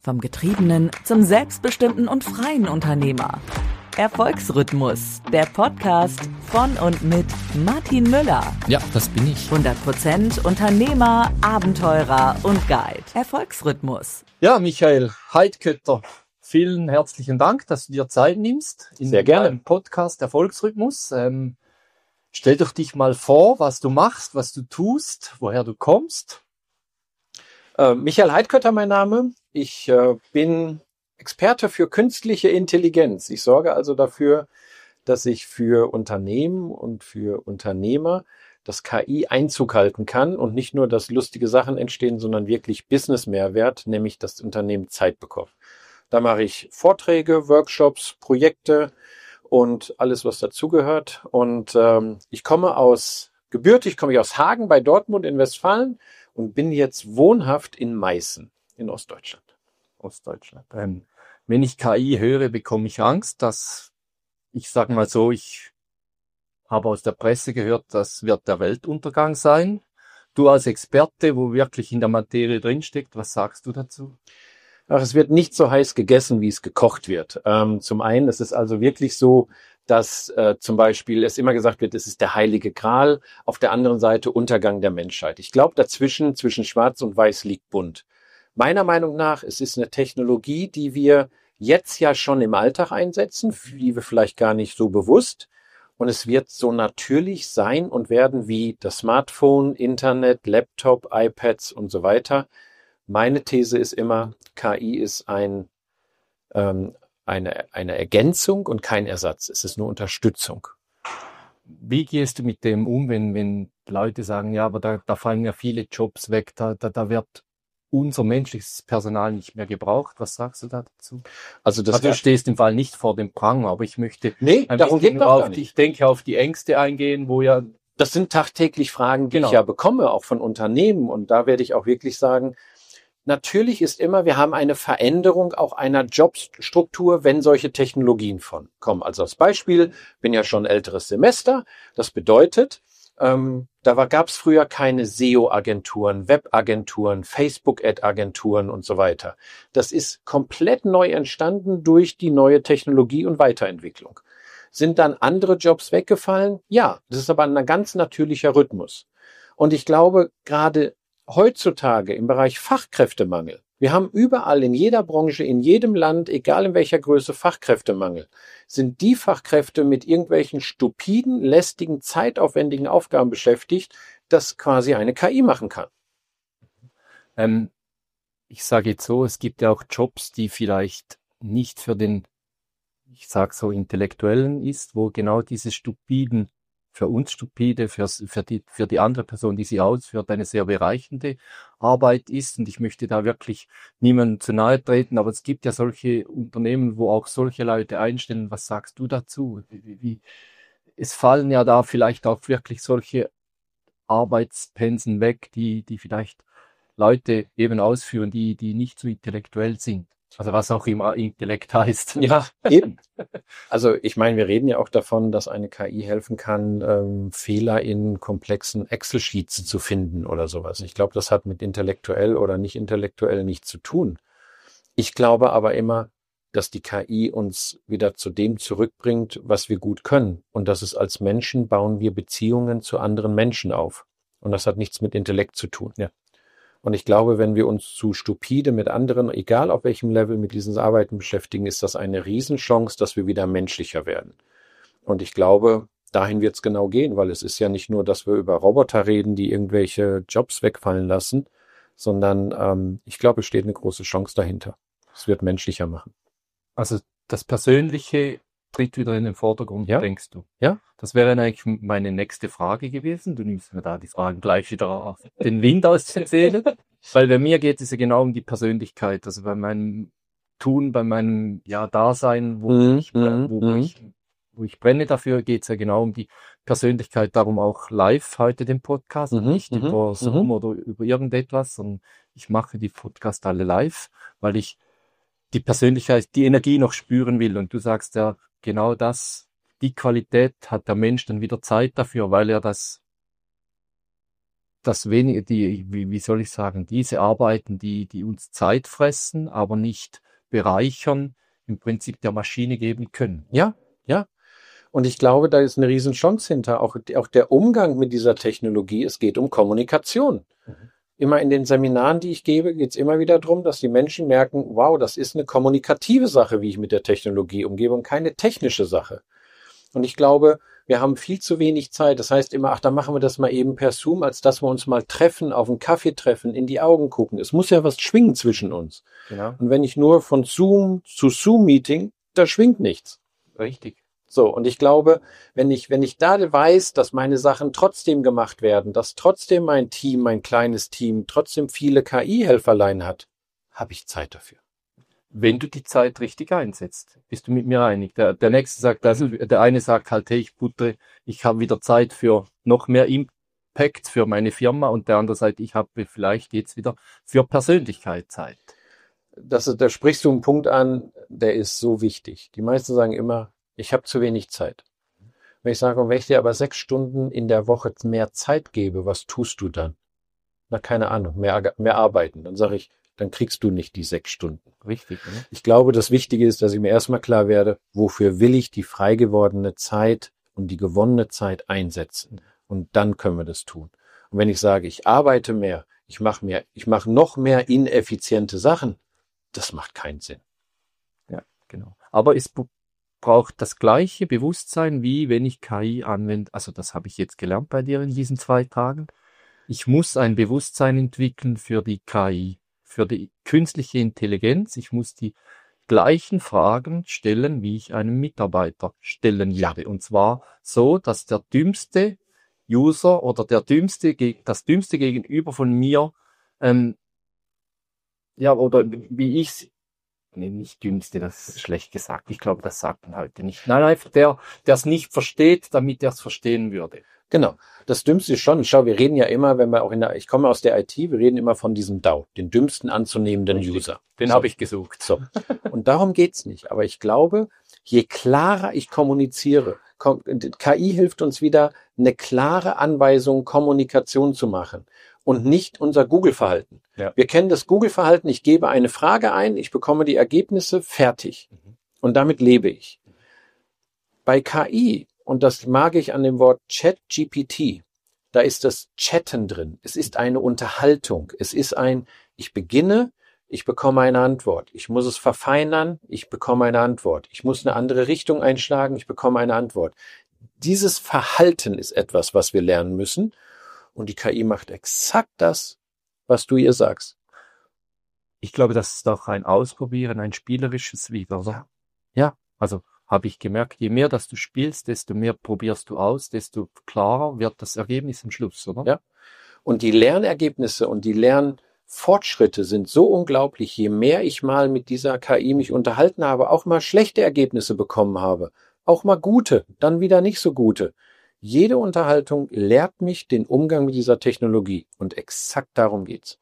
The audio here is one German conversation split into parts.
Vom Getriebenen zum selbstbestimmten und freien Unternehmer. Erfolgsrhythmus, der Podcast von und mit Martin Müller. Ja, das bin ich. 100% Unternehmer, Abenteurer und Guide. Erfolgsrhythmus. Ja, Michael Heidkötter, vielen herzlichen Dank, dass du dir Zeit nimmst. Sehr gerne. Im Podcast Erfolgsrhythmus. Stell doch dich mal vor, was du machst, was du tust, woher du kommst. Michael Heidkötter mein Name. Ich bin Experte für künstliche Intelligenz. Ich sorge also dafür, dass ich für Unternehmen und für Unternehmer das KI Einzug halten kann und nicht nur, dass lustige Sachen entstehen, sondern wirklich Business-Mehrwert, nämlich dass das Unternehmen Zeit bekommt. Da mache ich Vorträge, Workshops, Projekte und alles, was dazugehört. Und gebürtig komme ich aus Hagen bei Dortmund in Westfalen und bin jetzt wohnhaft in Meißen in Ostdeutschland. Wenn ich KI höre, bekomme ich Angst, ich sage mal so, ich habe aus der Presse gehört, das wird der Weltuntergang sein. Du als Experte, wo wirklich in der Materie drinsteckt, was sagst du dazu? Ach, es wird nicht so heiß gegessen, wie es gekocht wird. Zum einen, es ist also wirklich so, dass zum Beispiel es immer gesagt wird, es ist der heilige Gral. Auf der anderen Seite Untergang der Menschheit. Ich glaube, zwischen Schwarz und Weiß liegt bunt. Meiner Meinung nach, es ist eine Technologie, die wir jetzt ja schon im Alltag einsetzen, die wir vielleicht gar nicht so bewusst. Und es wird so natürlich sein und werden wie das Smartphone, Internet, Laptop, iPads und so weiter. Meine These ist immer, KI ist eine Ergänzung und kein Ersatz. Es ist nur Unterstützung. Wie gehst du mit dem um, wenn Leute sagen, ja, aber da fallen ja viele Jobs weg, da wird unser menschliches Personal nicht mehr gebraucht? Was sagst du dazu? Also du stehst im Fall nicht vor dem Pranger, aber ich möchte darum geht doch gar nicht. Ich denke, auf die Ängste eingehen, wo ja... Das sind tagtäglich Fragen, die ich ja bekomme, auch von Unternehmen. Und da werde ich auch wirklich sagen, natürlich ist immer, wir haben eine Veränderung auch einer Jobstruktur, wenn solche Technologien kommen. Also als Beispiel, bin ja schon älteres Semester. Das bedeutet, gab es früher keine SEO-Agenturen, Web-Agenturen, Facebook-Ad-Agenturen und so weiter. Das ist komplett neu entstanden durch die neue Technologie und Weiterentwicklung. Sind dann andere Jobs weggefallen? Ja, das ist aber ein ganz natürlicher Rhythmus. Und ich glaube, gerade heutzutage im Bereich Fachkräftemangel, wir haben überall in jeder Branche, in jedem Land, egal in welcher Größe, Fachkräftemangel, sind die Fachkräfte mit irgendwelchen stupiden, lästigen, zeitaufwendigen Aufgaben beschäftigt, das quasi eine KI machen kann. Ich sage jetzt so, es gibt ja auch Jobs, die vielleicht nicht für den, ich sage so, Intellektuellen ist, wo genau diese stupiden, für uns stupide, für die andere Person, die sie ausführt, eine sehr bereichernde Arbeit ist. Und ich möchte da wirklich niemandem zu nahe treten, aber es gibt ja solche Unternehmen, wo auch solche Leute einstellen. Was sagst du dazu? Es fallen ja da vielleicht auch wirklich solche Arbeitspensen weg, die vielleicht Leute eben ausführen, die nicht so intellektuell sind. Also was auch immer Intellekt heißt. Ja, eben. Also ich meine, wir reden ja auch davon, dass eine KI helfen kann, Fehler in komplexen Excel-Sheets zu finden oder sowas. Ich glaube, das hat mit intellektuell oder nicht intellektuell nichts zu tun. Ich glaube aber immer, dass die KI uns wieder zu dem zurückbringt, was wir gut können. Und das ist, als Menschen bauen wir Beziehungen zu anderen Menschen auf. Und das hat nichts mit Intellekt zu tun. Ja. Und ich glaube, wenn wir uns zu stupide mit anderen, egal auf welchem Level, mit diesen Arbeiten beschäftigen, ist das eine Riesenchance, dass wir wieder menschlicher werden. Und ich glaube, dahin wird es genau gehen, weil es ist ja nicht nur, dass wir über Roboter reden, die irgendwelche Jobs wegfallen lassen, sondern ich glaube, es steht eine große Chance dahinter. Es wird menschlicher machen. Also das Persönliche tritt wieder in den Vordergrund, denkst du? Ja. Das wäre eigentlich meine nächste Frage gewesen. Du nimmst mir da die Fragen gleich wieder den Wind aus den Segeln. Weil bei mir geht es ja genau um die Persönlichkeit. Also bei meinem Tun, bei meinem Dasein, wo ich brenne dafür, geht es ja genau um die Persönlichkeit. Darum auch live heute den Podcast, nicht über Zoom oder über irgendetwas, sondern ich mache die Podcasts alle live, weil ich die Persönlichkeit, die Energie noch spüren will. Und du sagst ja, genau das, die Qualität hat der Mensch dann wieder Zeit dafür, weil er das wenige, wie soll ich sagen, diese Arbeiten, die uns Zeit fressen, aber nicht bereichern, im Prinzip der Maschine geben können. Ja, ja. Und ich glaube, da ist eine Riesenchance hinter. Auch der Umgang mit dieser Technologie, es geht um Kommunikation. Immer in den Seminaren, die ich gebe, geht es immer wieder darum, dass die Menschen merken, wow, das ist eine kommunikative Sache, wie ich mit der Technologie umgehe und keine technische Sache. Und ich glaube, wir haben viel zu wenig Zeit. Das heißt immer, ach, dann machen wir das mal eben per Zoom, als dass wir uns mal treffen, auf einen Kaffee treffen, in die Augen gucken. Es muss ja was schwingen zwischen uns. Genau. Und wenn ich nur von Zoom zu Zoom-Meeting, da schwingt nichts. Richtig. So, und ich glaube, wenn ich da weiß, dass meine Sachen trotzdem gemacht werden, dass trotzdem mein Team, mein kleines Team, trotzdem viele KI-Helferlein hat, habe ich Zeit dafür. Wenn du die Zeit richtig einsetzt, bist du mit mir einig. Der nächste sagt, also der eine sagt halt, hey, ich habe wieder Zeit für noch mehr Impact für meine Firma, und der andere sagt, ich habe vielleicht jetzt wieder für Persönlichkeit Zeit. Da sprichst du einen Punkt an, der ist so wichtig. Die meisten sagen immer, ich habe zu wenig Zeit. Wenn ich sage, wenn ich dir aber 6 Stunden in der Woche mehr Zeit gebe, was tust du dann? Na, keine Ahnung, mehr arbeiten. Dann sage ich, dann kriegst du nicht die 6 Stunden. Richtig, oder? Ich glaube, das Wichtige ist, dass ich mir erstmal klar werde, wofür will ich die frei gewordene Zeit und die gewonnene Zeit einsetzen? Und dann können wir das tun. Und wenn ich sage, ich arbeite mehr, ich mache noch mehr ineffiziente Sachen, das macht keinen Sinn. Ja, genau. Aber es braucht das gleiche Bewusstsein, wie wenn ich KI anwende. Also das habe ich jetzt gelernt bei dir in diesen 2 Tagen. Ich muss ein Bewusstsein entwickeln für die KI, für die künstliche Intelligenz. Ich muss die gleichen Fragen stellen, wie ich einem Mitarbeiter stellen würde. Ja. Und zwar so, dass der dümmste User oder das dümmste Gegenüber von mir, oder wie ich nicht dümmste, das ist schlecht gesagt. Ich glaube, das sagt man heute nicht. Nein, einfach der es nicht versteht, damit er es verstehen würde. Genau. Das Dümmste ist schon, schau, wir reden ja immer, ich komme aus der IT, wir reden immer von diesem DAO, den dümmsten anzunehmenden User. Den habe ich gesucht. So. Und darum geht's nicht. Aber ich glaube, je klarer ich kommuniziere, KI hilft uns wieder, eine klare Anweisung, Kommunikation zu machen und nicht unser Google-Verhalten. Ja. Wir kennen das Google-Verhalten, ich gebe eine Frage ein, ich bekomme die Ergebnisse, fertig. Und damit lebe ich. Bei KI, und das mag ich an dem Wort ChatGPT, da ist das Chatten drin. Es ist eine Unterhaltung. Es ist ich beginne, ich bekomme eine Antwort. Ich muss es verfeinern, ich bekomme eine Antwort. Ich muss eine andere Richtung einschlagen, ich bekomme eine Antwort. Dieses Verhalten ist etwas, was wir lernen müssen. Und die KI macht exakt das, was du ihr sagst. Ich glaube, das ist auch ein Ausprobieren, ein spielerisches wieder, oder? Ja, also habe ich gemerkt, je mehr, dass du spielst, desto mehr probierst du aus, desto klarer wird das Ergebnis am Schluss, oder? Ja. Und die Lernergebnisse und die Lernfortschritte sind so unglaublich, je mehr ich mal mit dieser KI mich unterhalten habe, auch mal schlechte Ergebnisse bekommen habe, auch mal gute, dann wieder nicht so gute. Jede Unterhaltung lehrt mich den Umgang mit dieser Technologie. Und exakt darum geht's.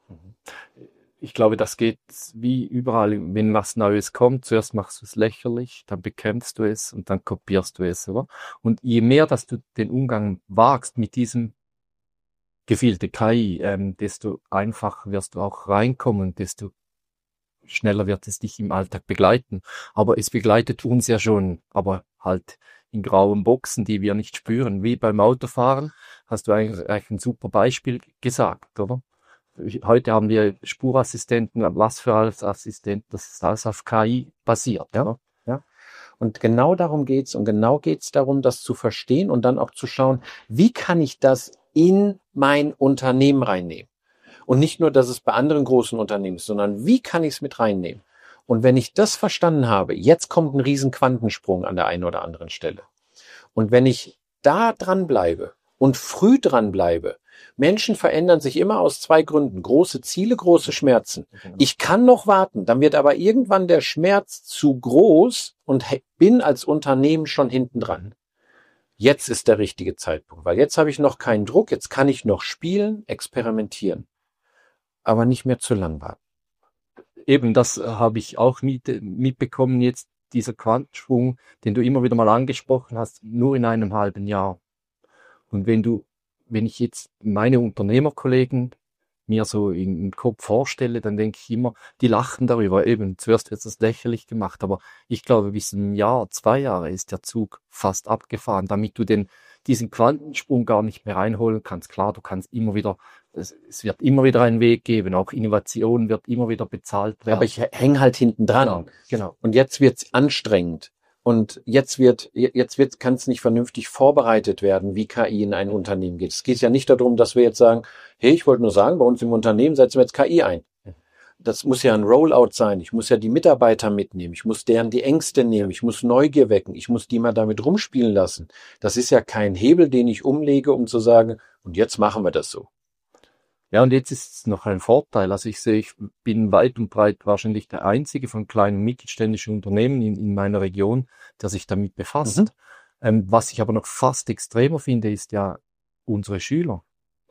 Ich glaube, das geht wie überall, wenn was Neues kommt. Zuerst machst du es lächerlich, dann bekämpfst du es und dann kopierst du es, oder? Und je mehr, dass du den Umgang wagst mit diesem gefielte KI, desto einfacher wirst du auch reinkommen, desto schneller wird es dich im Alltag begleiten. Aber es begleitet uns ja schon, aber halt in grauen Boxen, die wir nicht spüren. Wie beim Autofahren hast du eigentlich ein super Beispiel gesagt, oder? Heute haben wir Spurassistenten, was für alles Assistenten, das ist alles auf KI basiert. Ja. Und genau darum geht's. Und genau geht's darum, das zu verstehen und dann auch zu schauen, wie kann ich das in mein Unternehmen reinnehmen? Und nicht nur, dass es bei anderen großen Unternehmen ist, sondern wie kann ich es mit reinnehmen? Und wenn ich das verstanden habe, jetzt kommt ein riesen Quantensprung an der einen oder anderen Stelle. Und wenn ich da dran bleibe und früh dran bleibe, Menschen verändern sich immer aus 2 Gründen. Große Ziele, große Schmerzen. Ich kann noch warten, dann wird aber irgendwann der Schmerz zu groß und bin als Unternehmen schon hinten dran. Jetzt ist der richtige Zeitpunkt, weil jetzt habe ich noch keinen Druck, jetzt kann ich noch spielen, experimentieren, aber nicht mehr zu lang warten. Eben, das habe ich auch mitbekommen jetzt, dieser Quantensprung, den du immer wieder mal angesprochen hast, nur in einem halben Jahr. Und wenn wenn ich jetzt meine Unternehmerkollegen mir so im Kopf vorstelle, dann denke ich immer, die lachen darüber. Eben, zuerst wird das lächerlich gemacht, aber ich glaube, bis ein Jahr, 2 Jahre ist der Zug fast abgefahren, damit du diesen Quantensprung gar nicht mehr reinholen kannst. Klar, du kannst immer wieder, es wird immer wieder einen Weg geben, auch Innovation wird immer wieder bezahlt werden. Aber ich hänge halt hinten dran. Genau. Und jetzt wird's anstrengend. Und jetzt kann es nicht vernünftig vorbereitet werden, wie KI in ein Unternehmen geht. Es geht ja nicht darum, dass wir jetzt sagen, hey, ich wollte nur sagen, bei uns im Unternehmen setzen wir jetzt KI ein. Das muss ja ein Rollout sein. Ich muss ja die Mitarbeiter mitnehmen. Ich muss deren die Ängste nehmen. Ich muss Neugier wecken. Ich muss die mal damit rumspielen lassen. Das ist ja kein Hebel, den ich umlege, um zu sagen, und jetzt machen wir das so. Ja, und jetzt ist es noch ein Vorteil. Also ich sehe, ich bin weit und breit wahrscheinlich der einzige von kleinen mittelständischen Unternehmen in meiner Region, der sich damit befasst. Was ich aber noch fast extremer finde, ist ja unsere Schüler.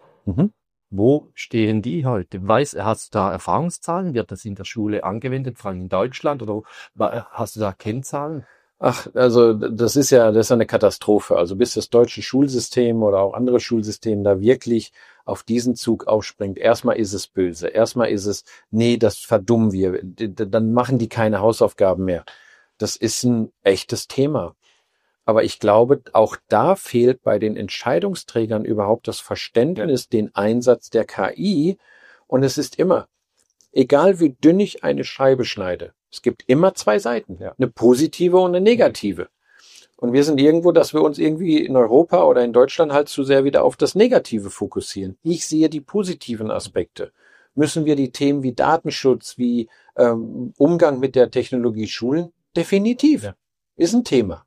Wo stehen die heute? Hast du da Erfahrungszahlen? Wird das in der Schule angewendet, vor allem in Deutschland? Oder hast du da Kennzahlen? Ach, also das ist eine Katastrophe. Also bis das deutsche Schulsystem oder auch andere Schulsysteme da wirklich auf diesen Zug aufspringt. Erstmal ist es böse. Erstmal ist es, nee, das verdummen wir. Dann machen die keine Hausaufgaben mehr. Das ist ein echtes Thema. Aber ich glaube, auch da fehlt bei den Entscheidungsträgern überhaupt das Verständnis, den Einsatz der KI. Und es ist immer, egal wie dünn ich eine Scheibe schneide, es gibt immer 2 Seiten, eine positive und eine negative. Und wir sind irgendwo, dass wir uns irgendwie in Europa oder in Deutschland halt zu sehr wieder auf das Negative fokussieren. Ich sehe die positiven Aspekte. Müssen wir die Themen wie Datenschutz, wie Umgang mit der Technologie schulen? Definitiv. Ja. Ist ein Thema.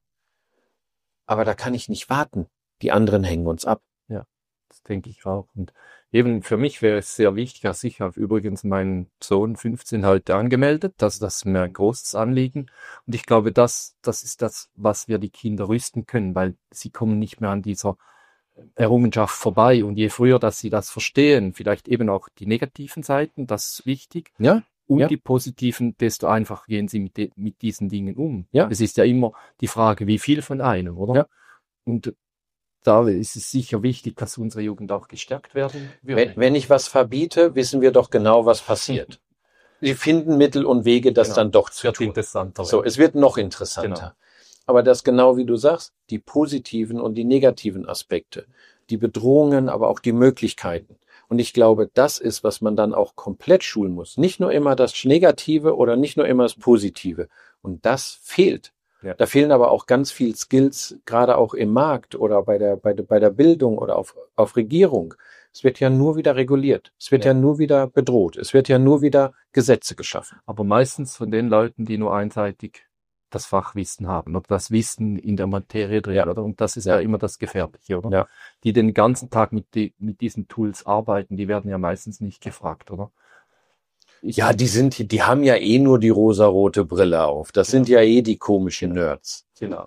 Aber da kann ich nicht warten. Die anderen hängen uns ab. Ja, das denke ich auch. Und eben für mich wäre es sehr wichtig, dass ich habe übrigens meinen Sohn 15 heute angemeldet. Das ist mir ein großes Anliegen. Und ich glaube, das ist das, was wir die Kinder rüsten können, weil sie kommen nicht mehr an dieser Errungenschaft vorbei. Und je früher, dass sie das verstehen, vielleicht eben auch die negativen Seiten, das ist wichtig. Ja. Und die positiven, desto einfacher gehen sie mit diesen Dingen um. Ja. Es ist ja immer die Frage, wie viel von einem, oder? Ja. Und da ist es sicher wichtig, dass unsere Jugend auch gestärkt werden würde. Wenn ich was verbiete, wissen wir doch genau, was passiert. Sie finden Mittel und Wege, das dann doch zu tun. Interessanter. So, es wird noch interessanter. Genau. Aber das genau wie du sagst, die positiven und die negativen Aspekte, die Bedrohungen, aber auch die Möglichkeiten. Und ich glaube, das ist, was man dann auch komplett schulen muss. Nicht nur immer das Negative oder nicht nur immer das Positive. Und das fehlt. Ja. Da fehlen aber auch ganz viel Skills, gerade auch im Markt oder bei der Bildung oder auf Regierung. Es wird ja nur wieder reguliert. Es wird ja nur wieder bedroht. Es wird ja nur wieder Gesetze geschaffen. Aber meistens von den Leuten, die nur einseitig das Fachwissen haben oder das Wissen in der Materie drin, oder? Und das ist ja immer das Gefährliche, oder? Ja. Die den ganzen Tag mit diesen Tools arbeiten, die werden ja meistens nicht gefragt, oder? Die haben ja eh nur die rosarote Brille auf. Das sind ja eh die komischen Nerds. Genau.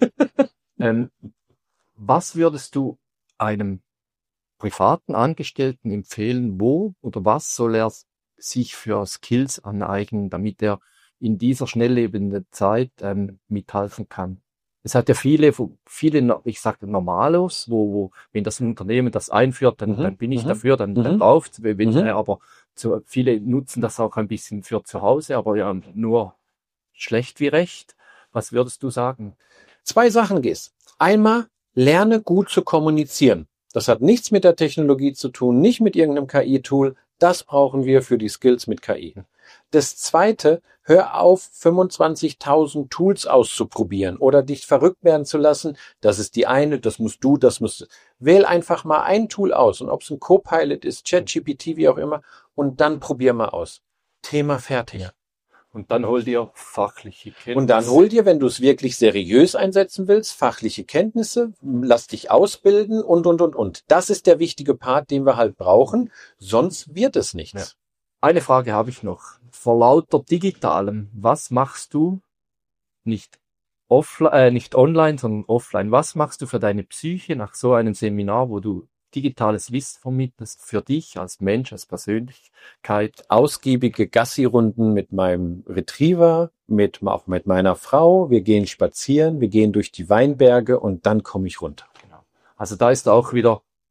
Was würdest du einem privaten Angestellten empfehlen, wo oder was soll er sich für Skills aneignen, damit er in dieser schnelllebenden Zeit mithalten kann? Es hat ja viele, ich sage Normalos, wo wenn das Unternehmen das einführt, dann bin ich dafür, dann läuft's. Aber viele nutzen das auch ein bisschen für zu Hause, aber ja nur schlecht wie recht. Was würdest du sagen? 2 Sachen gehst. Einmal, lerne gut zu kommunizieren. Das hat nichts mit der Technologie zu tun, nicht mit irgendeinem KI-Tool. Das brauchen wir für die Skills mit KI. Das Zweite, hör auf, 25.000 Tools auszuprobieren oder dich verrückt werden zu lassen. Das ist die eine, das musst du, das musst du. Wähl einfach mal ein Tool aus und ob es ein Copilot ist, ChatGPT, wie auch immer, und dann probier mal aus. Thema fertig. Ja. Und dann hol dir fachliche Kenntnisse. Und dann hol dir, wenn du es wirklich seriös einsetzen willst, fachliche Kenntnisse, lass dich ausbilden und. Das ist der wichtige Part, den wir halt brauchen, sonst wird es nichts. Ja. Eine Frage habe ich noch. Vor lauter Digitalem, was machst du nicht online, sondern offline? Was machst du für deine Psyche nach so einem Seminar, wo du digitales Wissen vermittelst für dich als Mensch, als Persönlichkeit? Ausgiebige Gassi-Runden mit meinem Retriever, auch mit meiner Frau. Wir gehen spazieren, wir gehen durch die Weinberge und dann komme ich runter. Genau. Also da ist auch wieder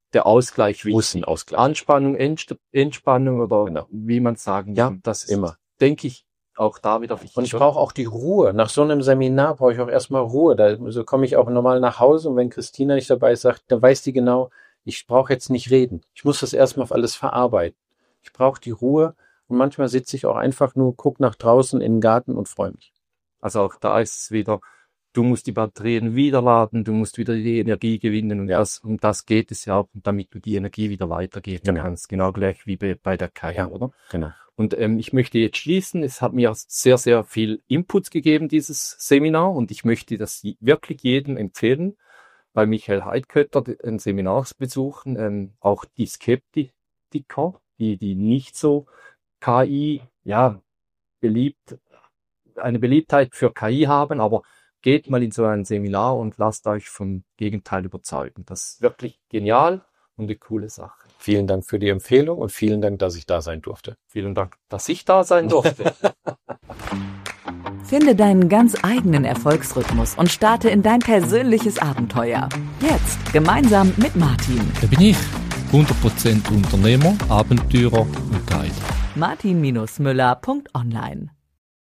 der Ausgleich wichtig. Muss ein Ausgleich. Anspannung, Entspannung oder wie man sagen ja, kann. Das ist, immer. denke ich, auch da wieder wichtig. Und ich brauche auch die Ruhe. Nach so einem Seminar brauche ich auch erstmal Ruhe. So komme ich auch normal nach Hause und wenn Christina nicht dabei ist, sagt, dann weiß die genau, ich brauche jetzt nicht reden. Ich muss das erstmal auf alles verarbeiten. Ich brauche die Ruhe und manchmal sitze ich auch einfach nur, gucke nach draußen in den Garten und freue mich. Also auch da ist es wieder, du musst die Batterien wieder laden, du musst wieder die Energie gewinnen und um das geht es ja auch, damit du die Energie wieder weitergeben kannst. Genau gleich wie bei der KI, oder? Genau. Und ich möchte jetzt schließen. Es hat mir sehr, sehr viel Inputs gegeben, dieses Seminar, und ich möchte das wirklich jedem empfehlen, bei Michael Heidkötter ein Seminar besuchen, auch die Skeptiker, die nicht so KI, eine Beliebtheit für KI haben, aber geht mal in so ein Seminar und lasst euch vom Gegenteil überzeugen. Das ist wirklich genial und eine coole Sache. Vielen Dank für die Empfehlung und vielen Dank, dass ich da sein durfte. Vielen Dank, dass ich da sein durfte. Finde deinen ganz eigenen Erfolgsrhythmus und starte in dein persönliches Abenteuer. Jetzt gemeinsam mit Martin. Da bin ich, 100% Unternehmer, Abenteurer und Guide. martin-müller.online